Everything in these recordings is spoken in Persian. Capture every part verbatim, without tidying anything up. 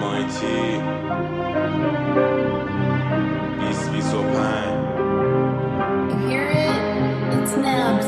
مایتی بیست بیست و پنج Hear it? It's Nabs.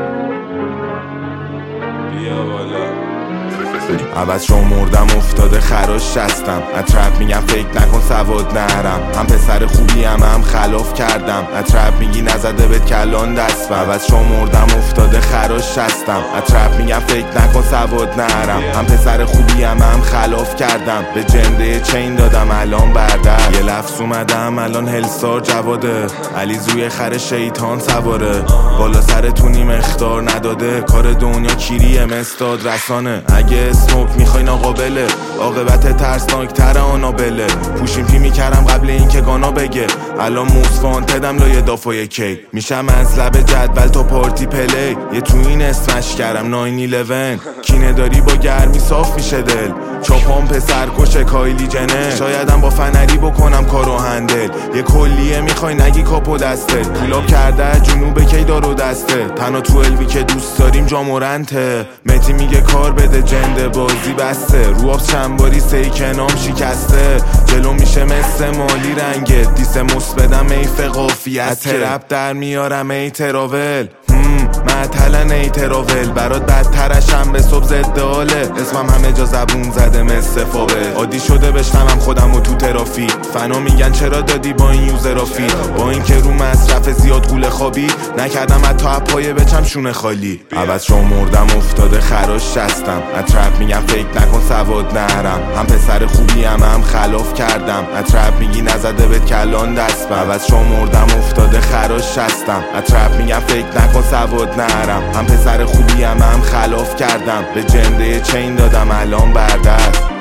بیا بالا عوض شو مردم افتاده خراش شستم اطرف میگم فکر نکن سواد نرم هم پسر خوبی هم هم خلاف کردم اطرف میگی نزده بهت کلان دست عوض شو مردم افتاده خراش شستم اطرف میگم فکر نکن سواد نرم هم پسر خوبی هم هم خلاف کردم به جنده چین دادم الان بردر یه لفظ اومدم الان هلستار جواده علی زوی خر شیطان سواره بالا سرتونیم اختار نداده کار دنیا کیریه مستاد رسانه اگه اسموک میخواین آقابله عاقبت ترسناک تر آنابله پوشیم پی میکردم قبل این که گانا بگه الان موسفان تدم لایه دافای کی میشم از لب جدول تا پارتی پلی یه تو این اسمش کردم ناین ایلون کینه داری با گرمی صاف میشه دل چاپام پسر کشه کایلی جنه شایدم با فنری بکنم کارو هندل یه کلیه میخوای نگی کاپو دسته پولاب کرده جنوب کی دارو دسته تنها تو الوی که دوست داریم جامورنته متی میگه کار بده جنده بازی بسته رو آب چنباری سیکنام شکسته جلو میشه مثل مالی رنگت دیسه مصبدم ایف قافیت ترپ در میارم ای تراول معطلن ای تراول برات بدترشم به صبح زده حاله اسمم همه جا زبون زده مثل فاول عادی شده بشنوم خودم و تو ترافیک فنا میگن چرا دادی با این یوزرافی با این که رو مصرف زیاد قول خوابی نکردم حتی اپایه بچم شونه خالی عوض شو مردم افتاده خراش شستم اطرف میگم فکر نکن سواد نرم هم پسر خوبی هم هم خلاف کردم اطرف میگی نزده بهت کلان دست عوض شو مردم افتاده خراش شستم اطرف میگم فکر نکن سواد نرم هم پسر خوبی هم هم خلاف کردم به جنده چین دادم الان بردست